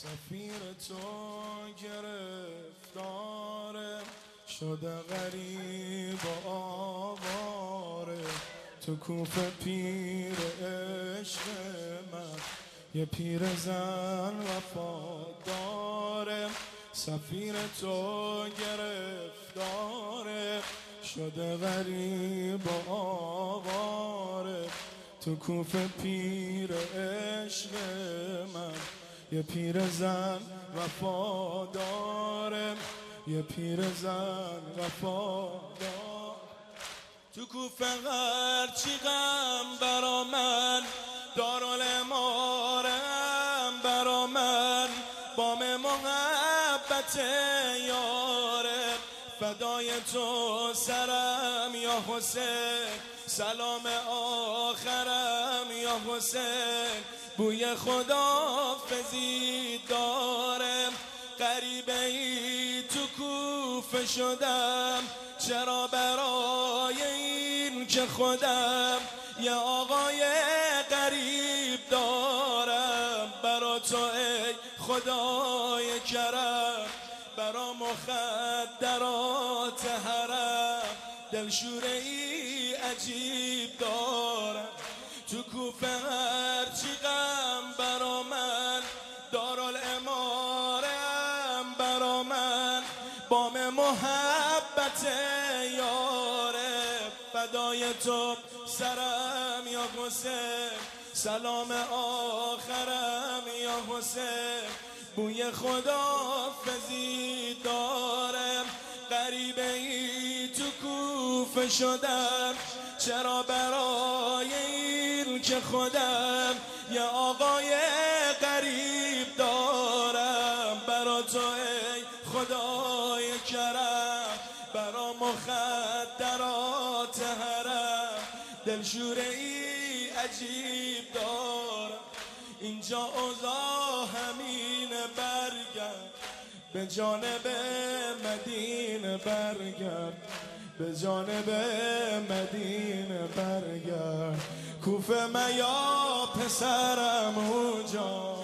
سفیر تو گرفتاره شده غریب و آواره تو کوفه پیر عشق من یه پیر زن وفاداره سفیر تو گرفتاره شده غریب و آواره تو کوفه پیر عشق من یه پیر زن وفاداره یه پیر زن وفادار تو کوفه هرچی غم برا من دارالامارم برا من بام محبت یاره فدای تو سرم یا حسین سلام آخرم یا حسین بوی خداحافظی دارم غریبه ای تو کوفه شدم چرا برای این که خودم یه آقای غریب دارم برا تو ای خدای کرم برا مخدرات حرم دلشوره ای عجیب دارم تو کوفه هرچی غم برا من دارالامارم برا من بام محبت یاره فدای تو سرم یا حسین سلام آخرم یا حسین بوی خداحافظی دارم غریبه ای تو کوفه شدم چرا برای این که خودم یه آقای غریب دارم برا تو ای خدای کرم برا مخدرات حرم دلشوره ای عجیب دارم اینجا اوضاع همین برگرد به جانب مدینه برگرد به جانب مدینه برگرد کوفه میا پسرم اونجا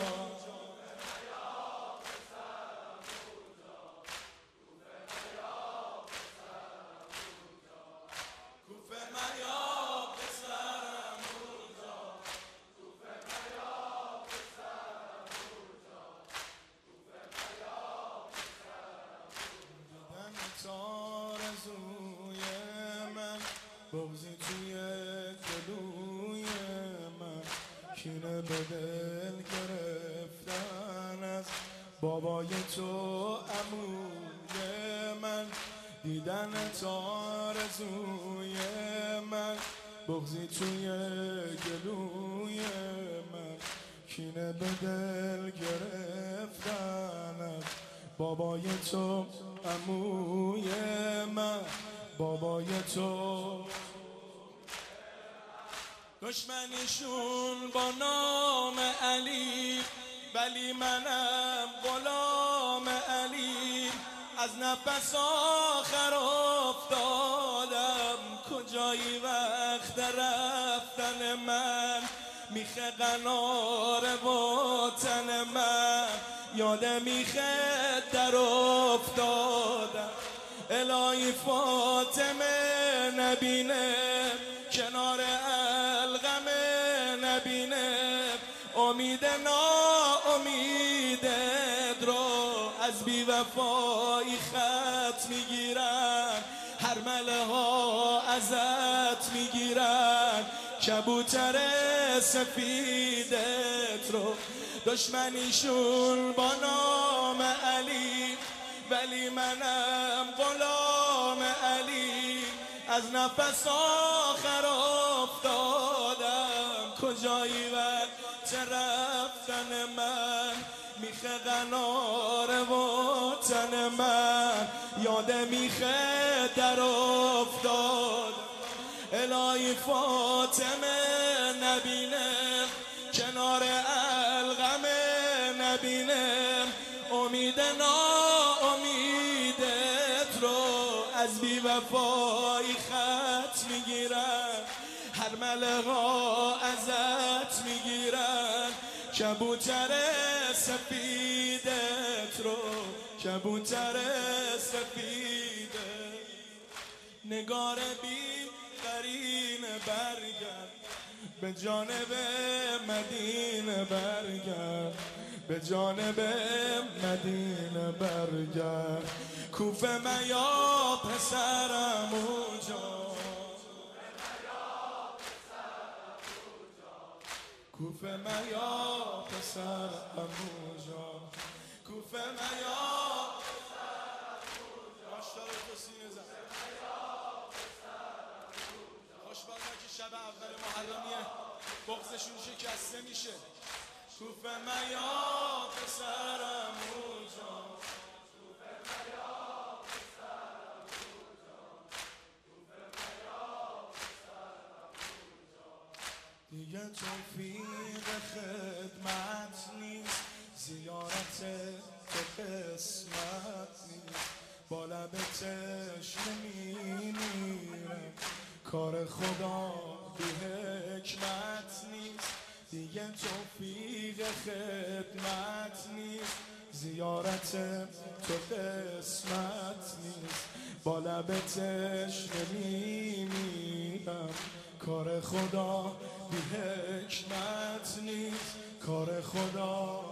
آرزوی من بغضی توی گلوی من کینه به دل گرفتن از بابای تو عموی من دیدن آرزوی من بغضی توی گلوی من کینه به دل گرفتن از بابای تو عموی من بابای تو دشمنیشون با نام علی ولی منم غلام علی از نفس آخر افتادم کجایی وقت رفتن من میخه قنار وطن من یاد میخه در افتادم الهی فاطمه نبینه کنار الغم نبینه امید ناامیدت رو از بیوفایی خط میگیرن هر مله ها ازت میگیرن کبوتر سفیدت رو دشمنیشون با نام علی ولی منم غلام علی از نفس آخر افتادم کجایی وقت رفتن من میخه قنار وطن من یاد میخه در افتادم الهی فاطمه نبینه کنار الغم نبینه امید ناامیدت رو از بیوفایی خط میگیرن هر مله ها ازت میگیرن کبوتر سفید کبوتر سفیده نگار بی قرینه برگرد به جانب مدینه برگرد به جانب مدینه برگرد کوفه میا پسرم اونجا کوفه میا پسرم اونجا کوفه میا ماشاءالله تو سینه زن خوشبخت که شب اول محرمیه بغضشون شکسته میشه کوفه میا پسرم اونجا دیگه توفیق خدمت نیست زیارت تو قسمت نیست با لب تشنه میمیرم کار خدا بی حکمت نیست دیگه توفیق خدمت نیست زیارت تو قسمت نیست با لب تشنه میمیرم کار خدا بی حکمت نیست کار خدا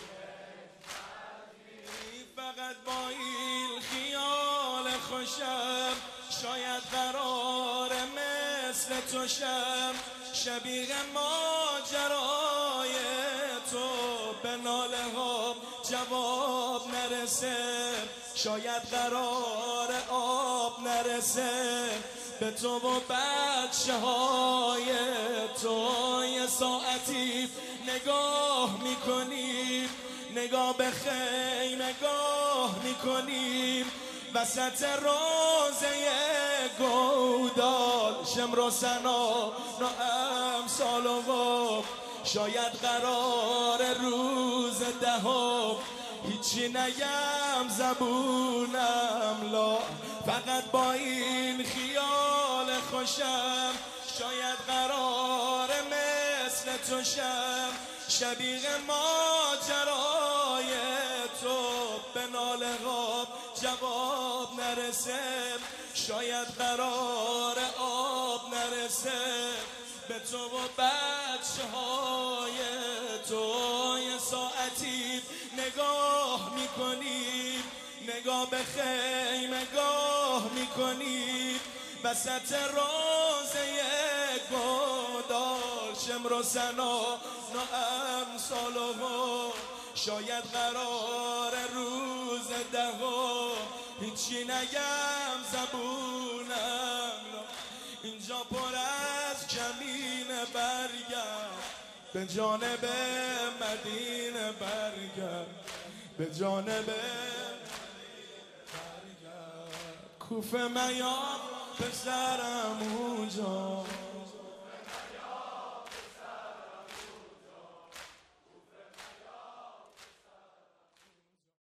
فقط با این خیال خوشم شاید قرار مثل تو شم شبیه ماجرای تو به ناله ها جواب نرسه شاید قرار آب نرسه به تو و بچه های تو یه ساعتی نگاه میکنیم نگاه به خیمه گاه میکنیم وسط روزه گودال شمر و سنا امثال و شاید قرار روز دهم هیچی نگم زبونم لا فقط با این خیال خوشم شاید قرار مثل تو شم شبیه ماجرای تو به ناله ها جواب نرسه شاید قرار آب نرسه به تو و بچه های تو یه ساعتی نگاه میکنیم نگاه به خیمه گاه میکنیم وسط روزه گودال شمر و سنا امثال و شاید قرار روز دهم هیچی نگم زبونم اینجا پر از کمین برگرد به جانب مدینه برگرد به جانب کوفه میا پسرم اونجا